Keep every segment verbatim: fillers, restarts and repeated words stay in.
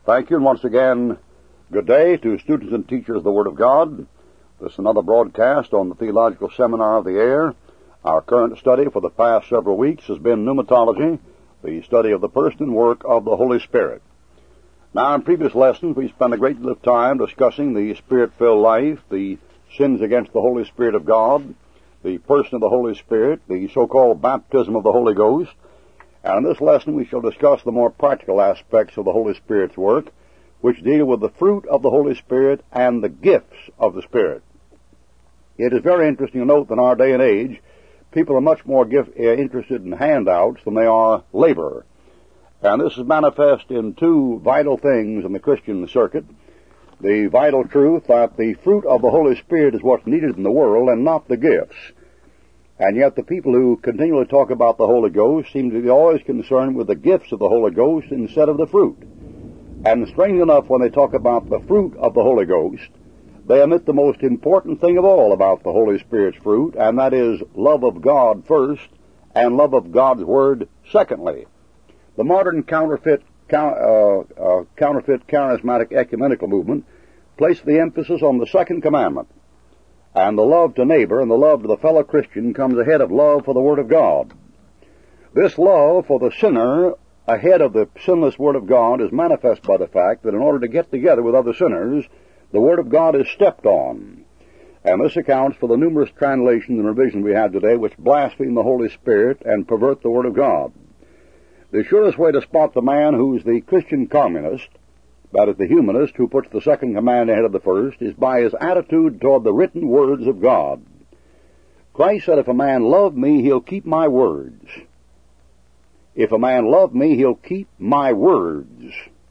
Thank you, and once again, good day to students and teachers of the Word of God. This is another broadcast on the Theological Seminar of the Air. Our current study for the past several weeks has been pneumatology, the study of the person and work of the Holy Spirit. Now, in previous lessons, we spent a great deal of time discussing the Spirit-filled life, the sins against the Holy Spirit of God, the person of the Holy Spirit, the so-called baptism of the Holy Ghost. And in this lesson, we shall discuss the more practical aspects of the Holy Spirit's work, which deal with the fruit of the Holy Spirit and the gifts of the Spirit. It is very interesting to note that in our day and age, people are much more gift, uh, interested in handouts than they are labor. And this is manifest in two vital things in the Christian circuit. The vital truth that the fruit of the Holy Spirit is what's needed in the world and not the gifts. And yet the people who continually talk about the Holy Ghost seem to be always concerned with the gifts of the Holy Ghost instead of the fruit. And strange enough, when they talk about the fruit of the Holy Ghost, they omit the most important thing of all about the Holy Spirit's fruit, and that is love of God first and love of God's Word secondly. The modern counterfeit, uh, uh, counterfeit charismatic ecumenical movement placed the emphasis on the second commandment. And the love to neighbor and the love to the fellow Christian comes ahead of love for the Word of God. This love for the sinner ahead of the sinless Word of God is manifest by the fact that in order to get together with other sinners, the Word of God is stepped on. And this accounts for the numerous translations and revisions we have today which blaspheme the Holy Spirit and pervert the Word of God. The surest way to spot the man who's the Christian communist, that is, the humanist who puts the second command ahead of the first, is by his attitude toward the written words of God. Christ said, if a man love me, he'll keep my words. If a man love me, he'll keep my words.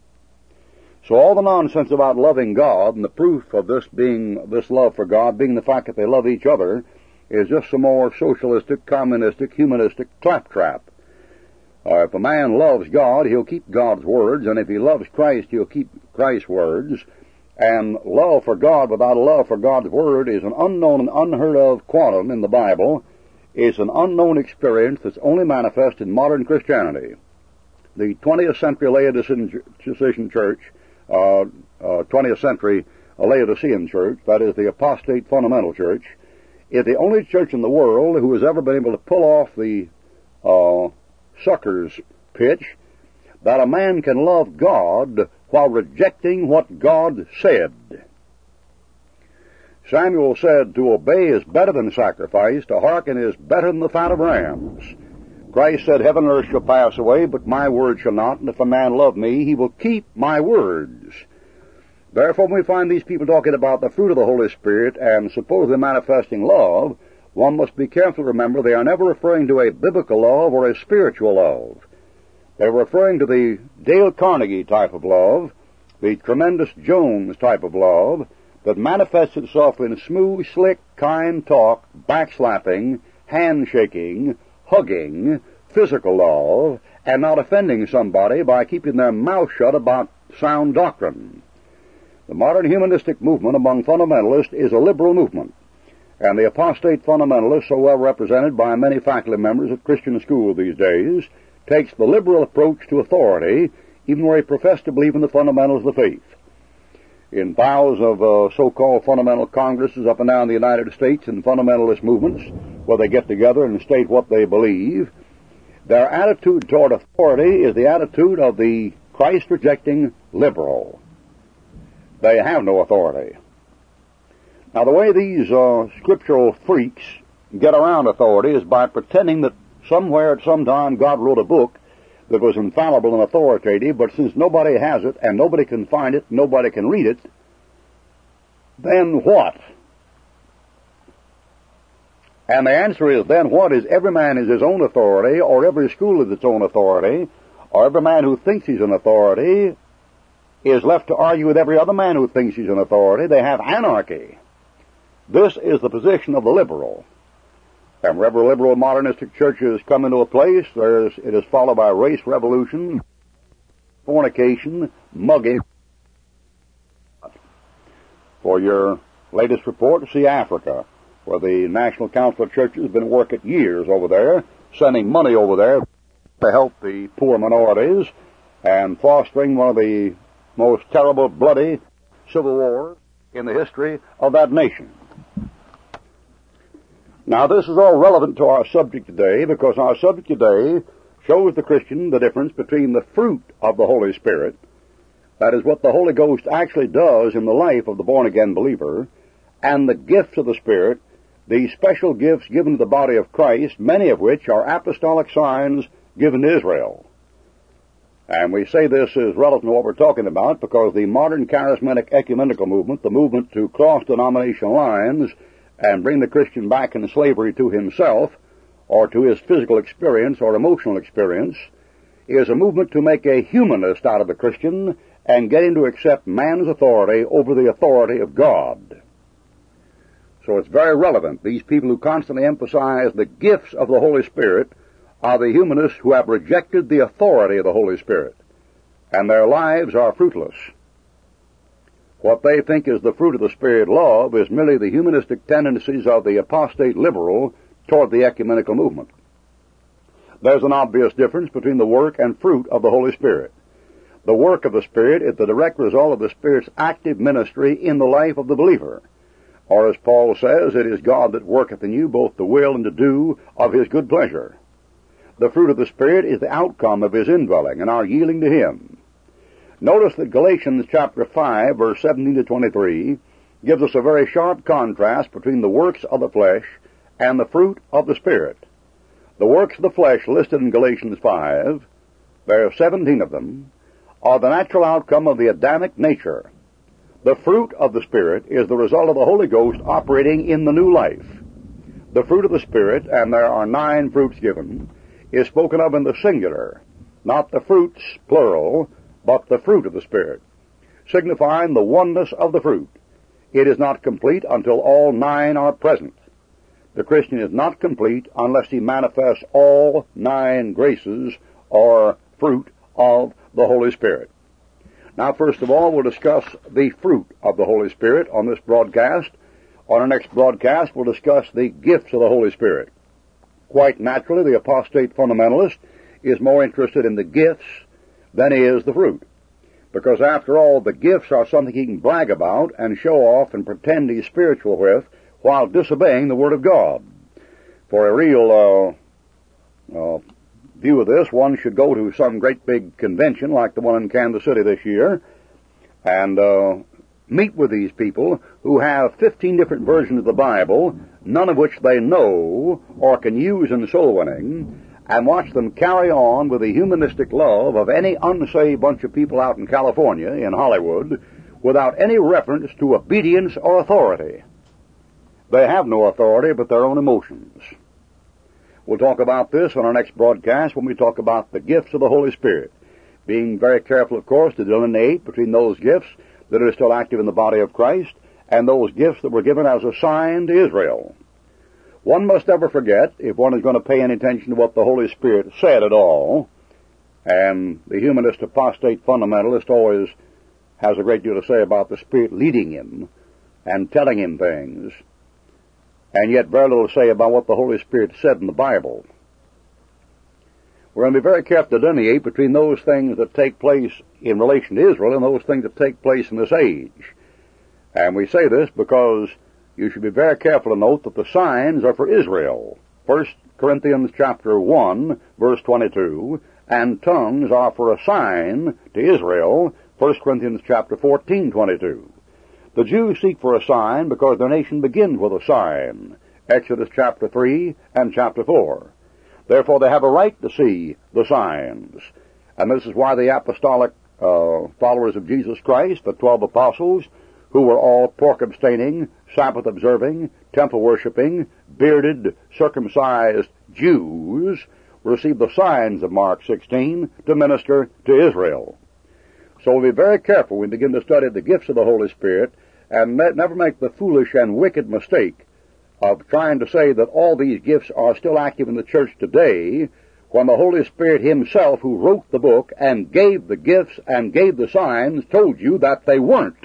So all the nonsense about loving God and the proof of this being, this love for God, being the fact that they love each other, is just some more socialistic, communistic, humanistic claptrap. Uh, if a man loves God, he'll keep God's words, and if he loves Christ, he'll keep Christ's words. And love for God without a love for God's Word is an unknown and unheard of quantum in the Bible. It's an unknown experience that's only manifest in modern Christianity. The twentieth century Laodicean church, uh, uh, twentieth century Laodicean church, that is the apostate fundamental church, is the only church in the world who has ever been able to pull off the uh, sucker's pitch that a man can love God while rejecting what God said. Samuel said, to obey is better than sacrifice, to hearken is better than the fat of rams. Christ said, heaven and earth shall pass away, but my word shall not, and if a man love me, he will keep my words. Therefore, when we find these people talking about the fruit of the Holy Spirit and supposedly manifesting love, one must be careful to remember they are never referring to a biblical love or a spiritual love. They're referring to the Dale Carnegie type of love, the Tremendous Jones type of love, that manifests itself in smooth, slick, kind talk, backslapping, handshaking, hugging, physical love, and not offending somebody by keeping their mouth shut about sound doctrine. The modern humanistic movement among fundamentalists is a liberal movement. And the apostate fundamentalist, so well represented by many faculty members at Christian schools these days, takes the liberal approach to authority, even where he professes to believe in the fundamentals of the faith. In piles of uh, so-called fundamental congresses up and down the United States and fundamentalist movements, where they get together and state what they believe, their attitude toward authority is the attitude of the Christ-rejecting liberal. They have no authority. Now, the way these uh, scriptural freaks get around authority is by pretending that somewhere at some time God wrote a book that was infallible and authoritative, but since nobody has it and nobody can find it, nobody can read it, then what? And the answer is, then what is every man is his own authority, or every school is its own authority, or every man who thinks he's an authority is left to argue with every other man who thinks he's an authority. They have anarchy. This is the position of the liberal. And wherever liberal modernistic churches come into a place, there's, it is followed by race revolution, fornication, mugging. For your latest report, see Africa, where the National Council of Churches has been working years over there, sending money over there to help the poor minorities and fostering one of the most terrible, bloody civil wars in the history of that nation. Now, this is all relevant to our subject today because our subject today shows the Christian the difference between the fruit of the Holy Spirit, that is what the Holy Ghost actually does in the life of the born-again believer, and the gifts of the Spirit, these special gifts given to the body of Christ, many of which are apostolic signs given to Israel. And we say this is relevant to what we're talking about because the modern charismatic ecumenical movement, the movement to cross denominational lines and bring the Christian back in slavery to himself or to his physical experience or emotional experience, is a movement to make a humanist out of the Christian and get him to accept man's authority over the authority of God. So it's very relevant. These people who constantly emphasize the gifts of the Holy Spirit are the humanists who have rejected the authority of the Holy Spirit, and their lives are fruitless. What they think is the fruit of the Spirit love is merely the humanistic tendencies of the apostate liberal toward the ecumenical movement. There's an obvious difference between the work and fruit of the Holy Spirit. The work of the Spirit is the direct result of the Spirit's active ministry in the life of the believer. Or as Paul says, it is God that worketh in you both to will and to do of His good pleasure. The fruit of the Spirit is the outcome of His indwelling and our yielding to Him. Notice that Galatians chapter five, verse seventeen to twenty-three, gives us a very sharp contrast between the works of the flesh and the fruit of the Spirit. The works of the flesh listed in Galatians five, there are seventeen of them, are the natural outcome of the Adamic nature. The fruit of the Spirit is the result of the Holy Ghost operating in the new life. The fruit of the Spirit, and there are nine fruits given, is spoken of in the singular, not the fruits, plural, but the fruit of the Spirit, signifying the oneness of the fruit. It is not complete until all nine are present. The Christian is not complete unless he manifests all nine graces or fruit of the Holy Spirit. Now, first of all, we'll discuss the fruit of the Holy Spirit on this broadcast. On our next broadcast, we'll discuss the gifts of the Holy Spirit. Quite naturally, the apostate fundamentalist is more interested in the gifts than he is the fruit. Because after all, the gifts are something he can brag about and show off and pretend he's spiritual with while disobeying the Word of God. For a real uh, uh, view of this, one should go to some great big convention like the one in Kansas City this year and uh, meet with these people who have fifteen different versions of the Bible, none of which they know or can use in soul winning, and watch them carry on with the humanistic love of any unsaved bunch of people out in California, in Hollywood, without any reference to obedience or authority. They have no authority but their own emotions. We'll talk about this on our next broadcast when we talk about the gifts of the Holy Spirit, being very careful, of course, to delineate between those gifts that are still active in the body of Christ and those gifts that were given as a sign to Israel. One must never forget, if one is going to pay any attention to what the Holy Spirit said at all, and the humanist apostate fundamentalist always has a great deal to say about the Spirit leading him and telling him things, and yet very little to say about what the Holy Spirit said in the Bible. We're going to be very careful to delineate between those things that take place in relation to Israel and those things that take place in this age. And we say this because you should be very careful to note that the signs are for Israel. First Corinthians chapter one, verse twenty-two, and tongues are for a sign to Israel. First Corinthians chapter fourteen, twenty-two. The Jews seek for a sign because their nation begins with a sign. Exodus chapter three and chapter four. Therefore they have a right to see the signs. And this is why the apostolic uh, followers of Jesus Christ, the twelve apostles, who were all pork-abstaining, Sabbath-observing, temple-worshipping, bearded, circumcised Jews, received the signs of Mark sixteen to minister to Israel. So we'll be very careful when we begin to study the gifts of the Holy Spirit and never make the foolish and wicked mistake of trying to say that all these gifts are still active in the church today when the Holy Spirit Himself, who wrote the book and gave the gifts and gave the signs, told you that they weren't.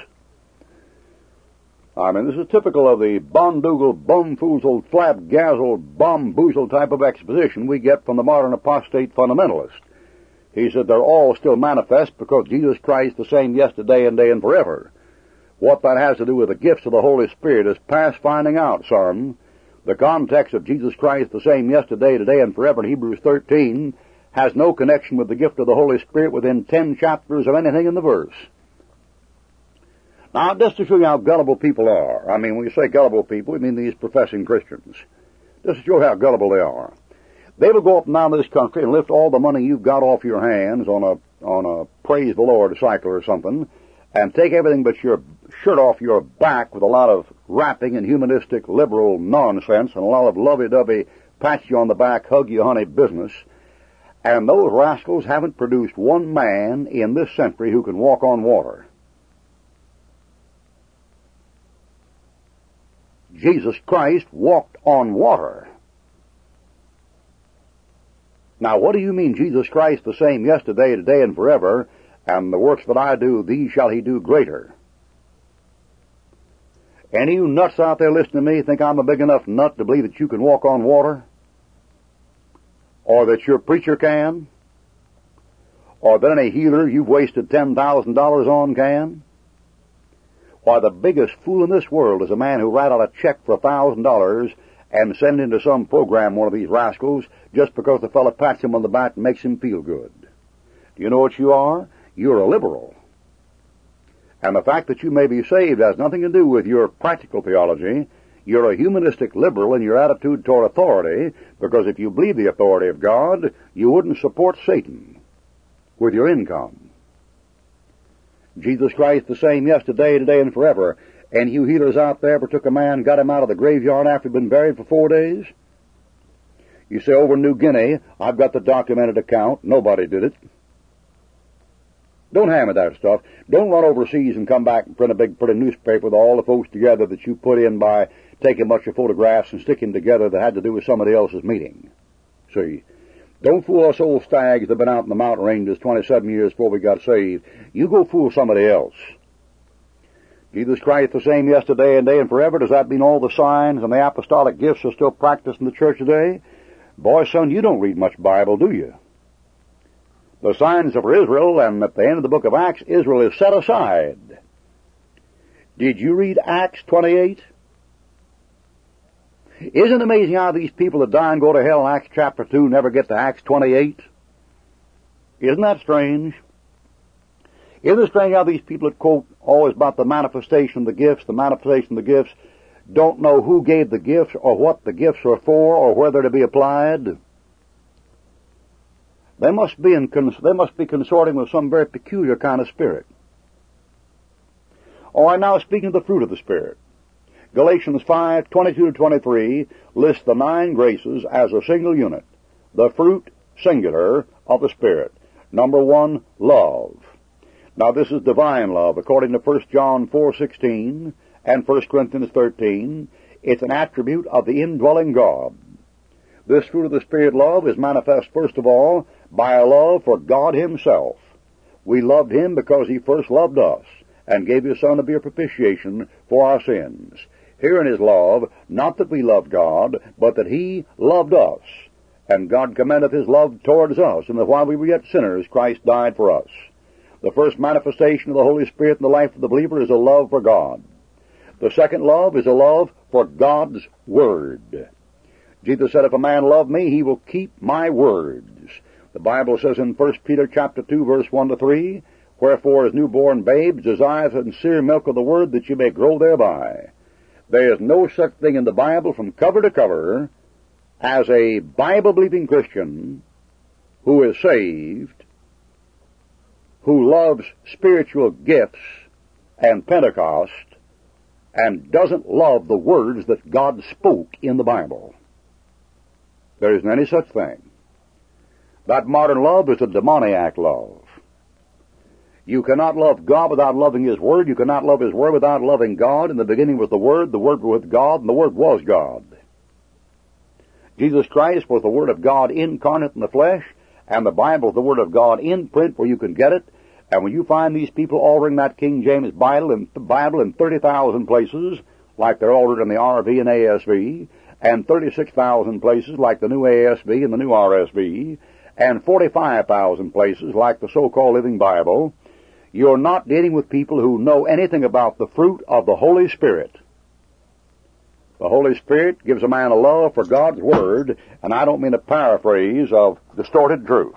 I mean, this is typical of the bondoogle, bumfoozled, flabgazzled, bomboozled type of exposition we get from the modern apostate fundamentalist. He said they're all still manifest because Jesus Christ the same yesterday and day and forever. What that has to do with the gifts of the Holy Spirit is past finding out, son. The context of Jesus Christ the same yesterday, today, and forever in Hebrews thirteen has no connection with the gift of the Holy Spirit within ten chapters of anything in the verse. Now, just to show you how gullible people are, I mean, when you say gullible people, we mean these professing Christians. Just to show you how gullible they are. They will go up and down this country and lift all the money you've got off your hands on a on a praise the Lord cycle or something, and take everything but your shirt off your back with a lot of rapping and humanistic liberal nonsense and a lot of lovey-dovey pat you on the back, hug you honey business. And those rascals haven't produced one man in this century who can walk on water. Jesus Christ walked on water. Now, what do you mean, Jesus Christ the same yesterday, today, and forever, and the works that I do, these shall he do greater? Any of you nuts out there listening to me think I'm a big enough nut to believe that you can walk on water? Or that your preacher can? Or that any healer you've wasted ten thousand dollars on can? Why, the biggest fool in this world is a man who write out a check for a thousand dollars and send into some program one of these rascals just because the fellow pats him on the back and makes him feel good. Do you know what you are? You're a liberal. And the fact that you may be saved has nothing to do with your practical theology. You're a humanistic liberal in your attitude toward authority, because if you believe the authority of God, you wouldn't support Satan with your income. Jesus Christ the same yesterday, today, and forever. And you healers out there ever took a man, got him out of the graveyard after he'd been buried for four days? You say, over in New Guinea, I've got the documented account. Nobody did it. Don't hammer that stuff. Don't run overseas and come back and print a big pretty newspaper with all the folks together that you put in by taking a bunch of photographs and sticking together that had to do with somebody else's meeting. See? Don't fool us old stags that have been out in the mountain ranges twenty-seven years before we got saved. You go fool somebody else. Jesus Christ the same yesterday and day and forever. Does that mean all the signs and the apostolic gifts are still practiced in the church today? Boy, son, you don't read much Bible, do you? The signs are for Israel, and at the end of the book of Acts, Israel is set aside. Did you read Acts twenty-eight? Isn't it amazing how these people that die and go to hell in Acts chapter two never get to Acts twenty-eight? Isn't that strange? Isn't it strange how these people that quote always about the manifestation of the gifts, the manifestation of the gifts, don't know who gave the gifts or what the gifts are for or where they're to be applied? They must be in cons- they must be consorting with some very peculiar kind of spirit. All right, now speaking of the fruit of the Spirit. Galatians five, twenty-two to twenty-three lists the nine graces as a single unit. The fruit, singular, of the Spirit. Number one, love. Now this is divine love, according to First John four sixteen and First Corinthians thirteen. It's an attribute of the indwelling God. This fruit of the Spirit love is manifest, first of all, by a love for God Himself. We loved Him because He first loved us, and gave His Son to be a propitiation for our sins. Herein is love, not that we loved God, but that He loved us. And God commendeth His love towards us, and that while we were yet sinners, Christ died for us. The first manifestation of the Holy Spirit in the life of the believer is a love for God. The second love is a love for God's Word. Jesus said, if a man love me, he will keep my words. The Bible says in First Peter chapter two, verse one to three, wherefore as newborn babes desire the sincere milk of the Word, that you may grow thereby. There is no such thing in the Bible from cover to cover as a Bible-believing Christian who is saved, who loves spiritual gifts and Pentecost, and doesn't love the words that God spoke in the Bible. There isn't any such thing. That modern love is a demoniac love. You cannot love God without loving His Word. You cannot love His Word without loving God. In the beginning was the Word, the Word was with God, and the Word was God. Jesus Christ was the Word of God incarnate in the flesh, and the Bible is the Word of God in print where you can get it. And when you find these people altering that King James Bible in, Bible in thirty thousand places, like they're altered in the R V and A S V, and thirty-six thousand places like the new A S V and the new R S V, and forty-five thousand places, like the so-called Living Bible, you're not dealing with people who know anything about the fruit of the Holy Spirit. The Holy Spirit gives a man a love for God's Word, and I don't mean a paraphrase of distorted truth.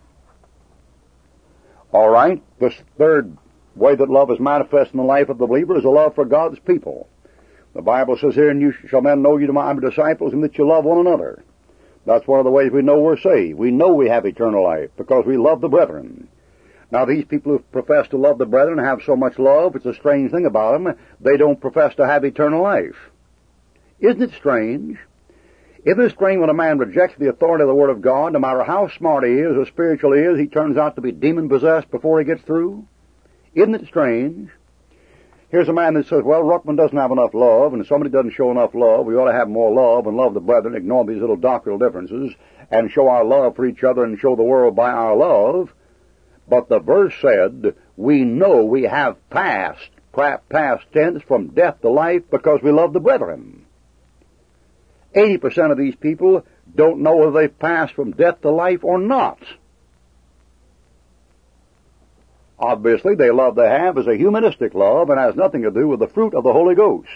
All right, this third way that love is manifest in the life of the believer is a love for God's people. The Bible says here, and you shall men know you to my disciples, and that you love one another. That's one of the ways we know we're saved. We know we have eternal life because we love the brethren. Now, these people who profess to love the brethren have so much love, it's a strange thing about them, they don't profess to have eternal life. Isn't it strange? Isn't it strange when a man rejects the authority of the Word of God, no matter how smart he is or spiritual he is, he turns out to be demon-possessed before he gets through? Isn't it strange? Here's a man that says, well, Ruckman doesn't have enough love, and if somebody doesn't show enough love, we ought to have more love and love the brethren, ignore these little doctrinal differences, and show our love for each other and show the world by our love. But the verse said, we know we have passed, past tense, from death to life because we love the brethren. eighty percent of these people don't know whether they've passed from death to life or not. Obviously, the love they have is a humanistic love and has nothing to do with the fruit of the Holy Ghost.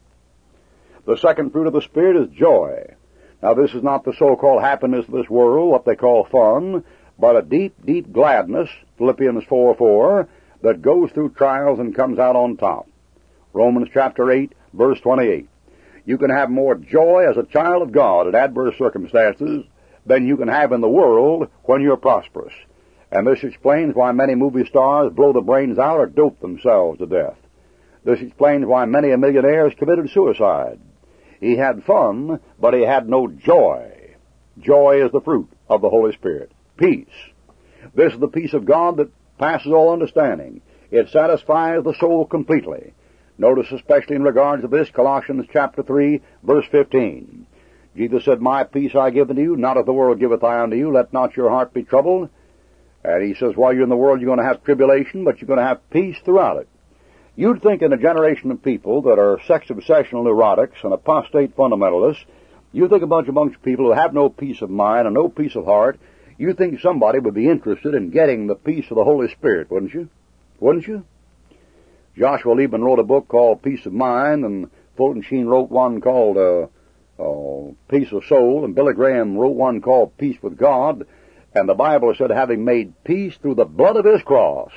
The second fruit of the Spirit is joy. Now, this is not the so-called happiness of this world, what they call fun, but a deep, deep gladness, Philippians four four, that goes through trials and comes out on top. Romans chapter eight, verse twenty-eight. You can have more joy as a child of God in adverse circumstances than you can have in the world when you're prosperous. And this explains why many movie stars blow the brains out or dope themselves to death. This explains why many a millionaire has committed suicide. He had fun, but he had no joy. Joy is the fruit of the Holy Spirit. Peace. This is the peace of God that passes all understanding. It satisfies the soul completely. Notice especially in regards to this, Colossians chapter three, verse fifteen. Jesus said, my peace I give unto you, not as the world giveth I unto you. Let not your heart be troubled. And he says, while you're in the world, you're going to have tribulation, but you're going to have peace throughout it. You'd think in a generation of people that are sex-obsessional neurotics and apostate fundamentalists, you think a bunch of bunch of people who have no peace of mind and no peace of heart, you think somebody would be interested in getting the peace of the Holy Spirit, wouldn't you? Wouldn't you? Joshua Liebman wrote a book called Peace of Mind, and Fulton Sheen wrote one called uh, uh, Peace of Soul, and Billy Graham wrote one called Peace with God. And the Bible said, having made peace through the blood of his cross,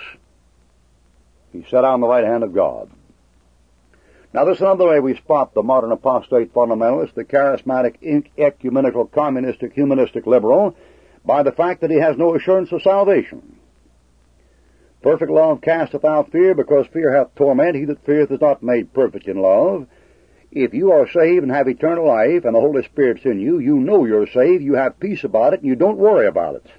he sat on the right hand of God. Now, this is another way we spot the modern apostate fundamentalist, the charismatic, ecumenical, communistic, humanistic liberal, by the fact that he has no assurance of salvation. Perfect love casteth out fear, because fear hath torment. He that feareth is not made perfect in love. If you are saved and have eternal life and the Holy Spirit's in you, you know you're saved, you have peace about it, and you don't worry about it.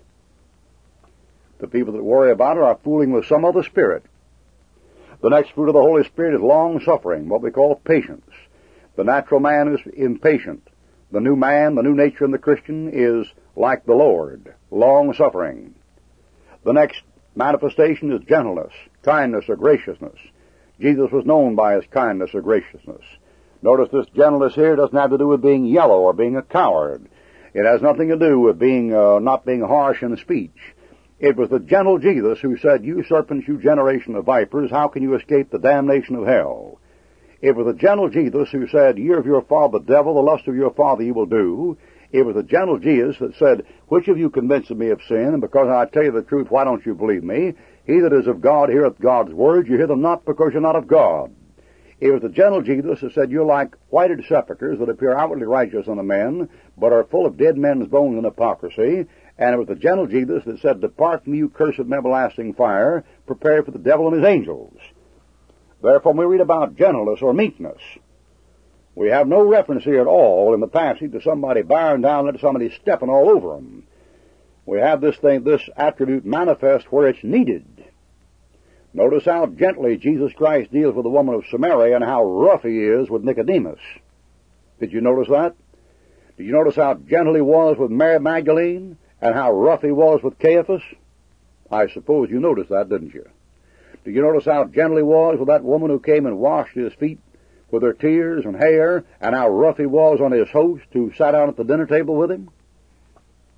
The people that worry about it are fooling with some other spirit. The next fruit of the Holy Spirit is long-suffering, what we call patience. The natural man is impatient. The new man, the new nature in the Christian is like the Lord, long-suffering. The next manifestation is gentleness, kindness, or graciousness. Jesus was known by his kindness or graciousness. Notice this gentleness here doesn't have to do with being yellow or being a coward. It has nothing to do with being uh, not being harsh in speech. It was the gentle Jesus who said, you serpents, you generation of vipers, how can you escape the damnation of hell? It was the gentle Jesus who said, ye of your father the devil, the lust of your father you will do. It was the gentle Jesus that said, which of you convinceth me of sin? And because I tell you the truth, why don't you believe me? He that is of God heareth God's words. You hear them not because you're not of God. It was the gentle Jesus that said, you're like whited sepulchres that appear outwardly righteous unto men, but are full of dead men's bones and hypocrisy. And it was the gentle Jesus that said, depart from me, you cursed from everlasting fire, prepare for the devil and his angels. Therefore, when we read about gentleness or meekness, we have no reference here at all in the passage to somebody bowing down and somebody stepping all over them. We have this thing, this attribute manifest where it's needed. Notice how gently Jesus Christ deals with the woman of Samaria and how rough he is with Nicodemus. Did you notice that? Did you notice how gentle he was with Mary Magdalene and how rough he was with Caiaphas? I suppose you noticed that, didn't you? Did you notice how gentle he was with that woman who came and washed his feet with her tears and hair, and how rough he was on his host who sat down at the dinner table with him?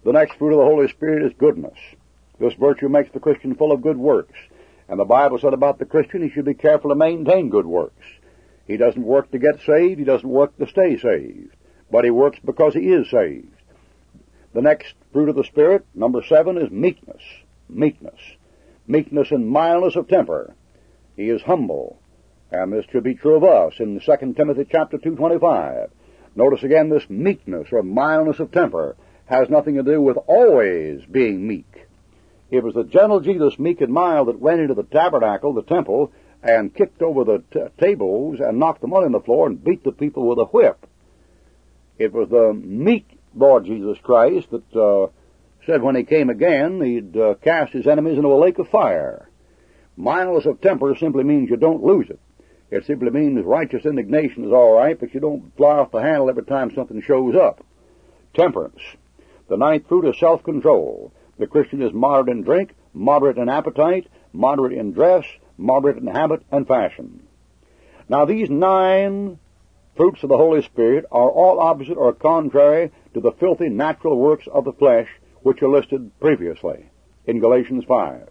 The next fruit of the Holy Spirit is goodness. This virtue makes the Christian full of good works. And the Bible said about the Christian, he should be careful to maintain good works. He doesn't work to get saved, he doesn't work to stay saved, but he works because he is saved. The next fruit of the Spirit, number seven, is meekness. Meekness. Meekness and mildness of temper. He is humble. And this should be true of us in Second Timothy chapter two twenty-five. Notice again this meekness or mildness of temper has nothing to do with always being meek. It was the gentle Jesus, meek and mild, that went into the tabernacle, the temple, and kicked over the t- tables and knocked the money on the floor and beat the people with a whip. It was the meek Lord Jesus Christ that uh, said when he came again, he'd uh, cast his enemies into a lake of fire. Mildness of temper simply means you don't lose it. It simply means righteous indignation is all right, but you don't fly off the handle every time something shows up. Temperance. The ninth fruit is self-control. The Christian is moderate in drink, moderate in appetite, moderate in dress, moderate in habit and fashion. Now these nine fruits of the Holy Spirit are all opposite or contrary to the filthy natural works of the flesh which are listed previously in Galatians five.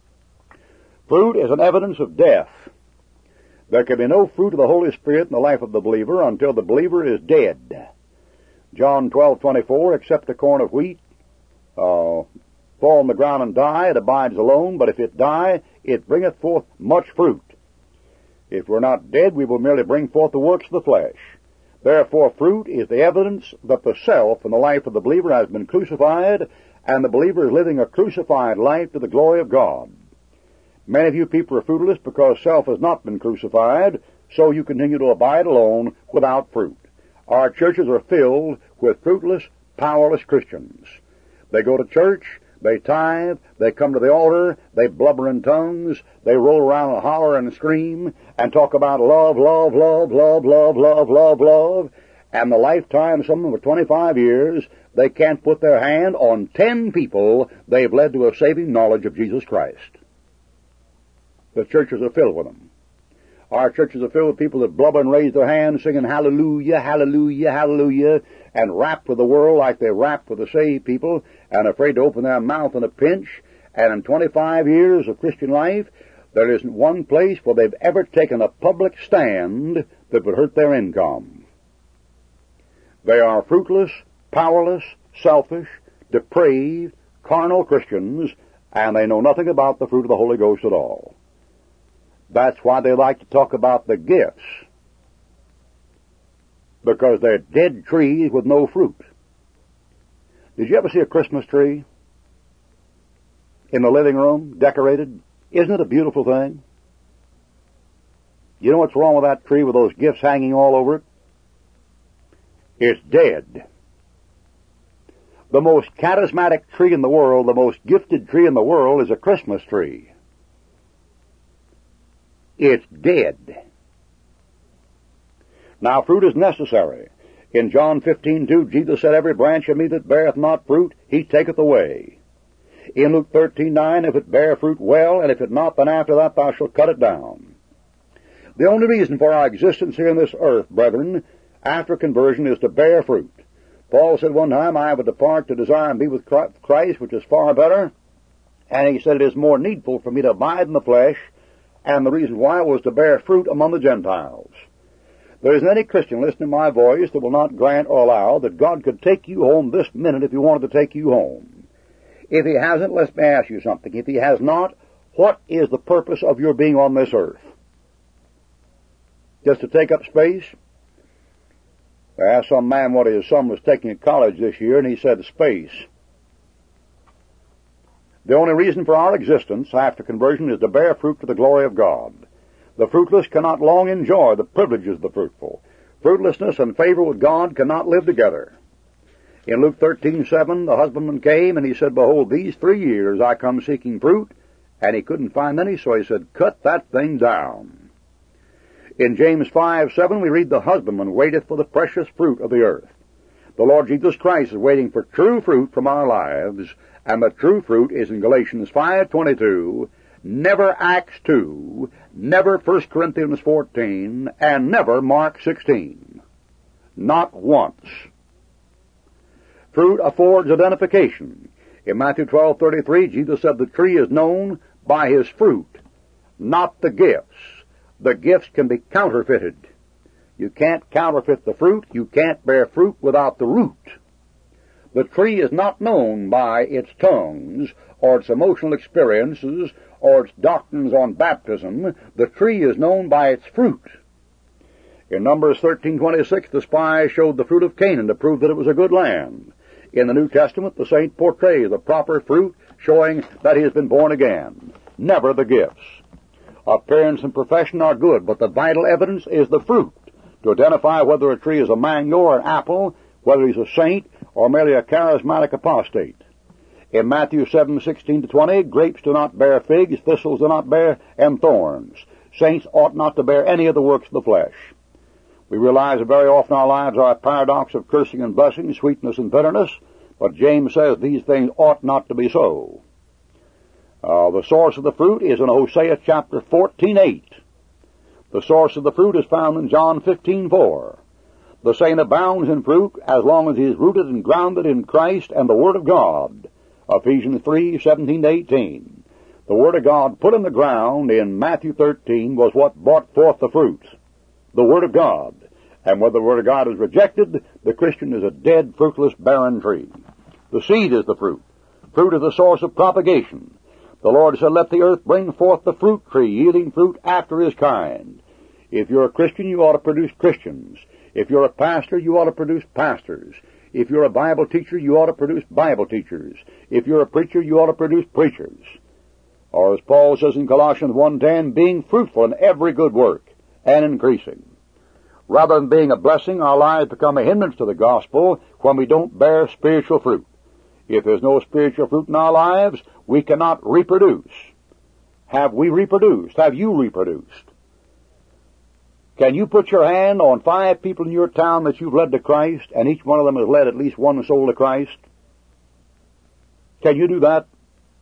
Fruit is an evidence of death. There can be no fruit of the Holy Spirit in the life of the believer until the believer is dead. John twelve twenty-four, except a corn of wheat uh, fall on the ground and die, it abides alone, but if it die, it bringeth forth much fruit. If we're not dead, we will merely bring forth the works of the flesh. Therefore, fruit is the evidence that the self in the life of the believer has been crucified, and the believer is living a crucified life to the glory of God. Many of you people are fruitless because self has not been crucified, so you continue to abide alone without fruit. Our churches are filled with fruitless, powerless Christians. They go to church, they tithe, they come to the altar, they blubber in tongues, they roll around and holler and scream, and talk about love, love, love, love, love, love, love, love, and the lifetime, some of them for twenty-five years, they can't put their hand on ten people they've led to a saving knowledge of Jesus Christ. The churches are filled with them. Our churches are filled with people that blubber and raise their hands singing hallelujah, hallelujah, hallelujah, and rap with the world like they rap with the saved people, and afraid to open their mouth in a pinch. And in twenty-five years of Christian life, there isn't one place where they've ever taken a public stand that would hurt their income. They are fruitless, powerless, selfish, depraved, carnal Christians, and they know nothing about the fruit of the Holy Ghost at all. That's why they like to talk about the gifts, because they're dead trees with no fruit. Did you ever see a Christmas tree in the living room, decorated? Isn't it a beautiful thing? You know what's wrong with that tree with those gifts hanging all over it? It's dead. The most charismatic tree in the world, the most gifted tree in the world is a Christmas tree. It's dead. Now, fruit is necessary. In John fifteen two, Jesus said, every branch of me that beareth not fruit, he taketh away. In Luke thirteen nine, if it bear fruit, well, and if it not, then after that thou shalt cut it down. The only reason for our existence here on this earth, brethren, after conversion, is to bear fruit. Paul said one time, I would depart to desire and be with Christ, which is far better. And he said, it is more needful for me to abide in the flesh, and the reason why was to bear fruit among the Gentiles. There isn't any Christian listening to my voice that will not grant or allow that God could take you home this minute if he wanted to take you home. If he hasn't, let me ask you something. If he has not, what is the purpose of your being on this earth? Just to take up space? I asked some man what his son was taking at college this year, and he said space. The only reason for our existence after conversion is to bear fruit to the glory of God. The fruitless cannot long enjoy the privileges of the fruitful. Fruitlessness and favor with God cannot live together. In Luke thirteen seven, the husbandman came, and he said, behold, these three years I come seeking fruit, and he couldn't find any, so he said, cut that thing down. In James five seven, we read, the husbandman waiteth for the precious fruit of the earth. The Lord Jesus Christ is waiting for true fruit from our lives, and the true fruit is in Galatians five twenty-two, never Acts two, never First Corinthians fourteen, and never Mark sixteen. Not once. Fruit affords identification. In Matthew twelve thirty-three, Jesus said the tree is known by his fruit, not the gifts. The gifts can be counterfeited. You can't counterfeit the fruit. You can't bear fruit without the root. The tree is not known by its tongues or its emotional experiences or its doctrines on baptism. The tree is known by its fruit. In Numbers thirteen twenty-six, the spies showed the fruit of Canaan to prove that it was a good land. In the New Testament, the saint portrays the proper fruit, showing that he has been born again, never the gifts. Appearance and profession are good, but the vital evidence is the fruit, to identify whether a tree is a mango or an apple, whether he's a saint or merely a charismatic apostate. In Matthew seven sixteen to twenty, grapes do not bear figs, thistles do not bear, and thorns. Saints ought not to bear any of the works of the flesh. We realize that very often our lives are a paradox of cursing and blessing, sweetness and bitterness, but James says these things ought not to be so. Uh, the source of the fruit is in Hosea chapter fourteen eight. The source of the fruit is found in John fifteen four. The saint abounds in fruit as long as he is rooted and grounded in Christ and the Word of God. Ephesians three seventeen to eighteen. The Word of God put in the ground in Matthew thirteen was what brought forth the fruit. The Word of God. And where the Word of God is rejected, the Christian is a dead, fruitless, barren tree. The seed is the fruit. Fruit is the source of propagation. The Lord said, let the earth bring forth the fruit tree, yielding fruit after his kind. If you're a Christian, you ought to produce Christians. If you're a pastor, you ought to produce pastors. If you're a Bible teacher, you ought to produce Bible teachers. If you're a preacher, you ought to produce preachers. Or as Paul says in Colossians one ten, being fruitful in every good work and increasing. Rather than being a blessing, our lives become a hindrance to the gospel when we don't bear spiritual fruit. If there's no spiritual fruit in our lives, we cannot reproduce. Have we reproduced? Have you reproduced? Can you put your hand on five people in your town that you've led to Christ, and each one of them has led at least one soul to Christ? Can you do that?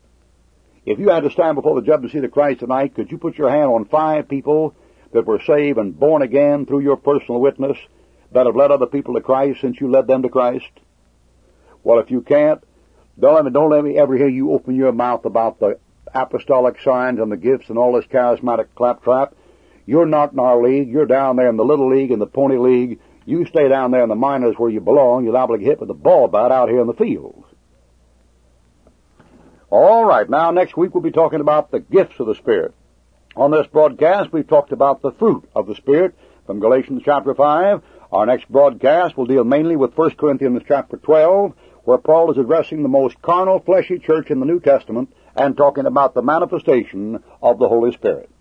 If you had to stand before the judgment seat of Christ tonight, could you put your hand on five people that were saved and born again through your personal witness that have led other people to Christ since you led them to Christ? Well, if you can't, don't let me, don't let me ever hear you open your mouth about the apostolic signs and the gifts and all this charismatic claptrap. You're not in our league. You're down there in the little league and the pony league. You stay down there in the minors where you belong. You're liable to get hit with a ball bat out here in the field. All right, now next week we'll be talking about the gifts of the Spirit. On this broadcast, we've talked about the fruit of the Spirit from Galatians chapter five. Our next broadcast will deal mainly with First Corinthians chapter twelve, where Paul is addressing the most carnal, fleshy church in the New Testament and talking about the manifestation of the Holy Spirit.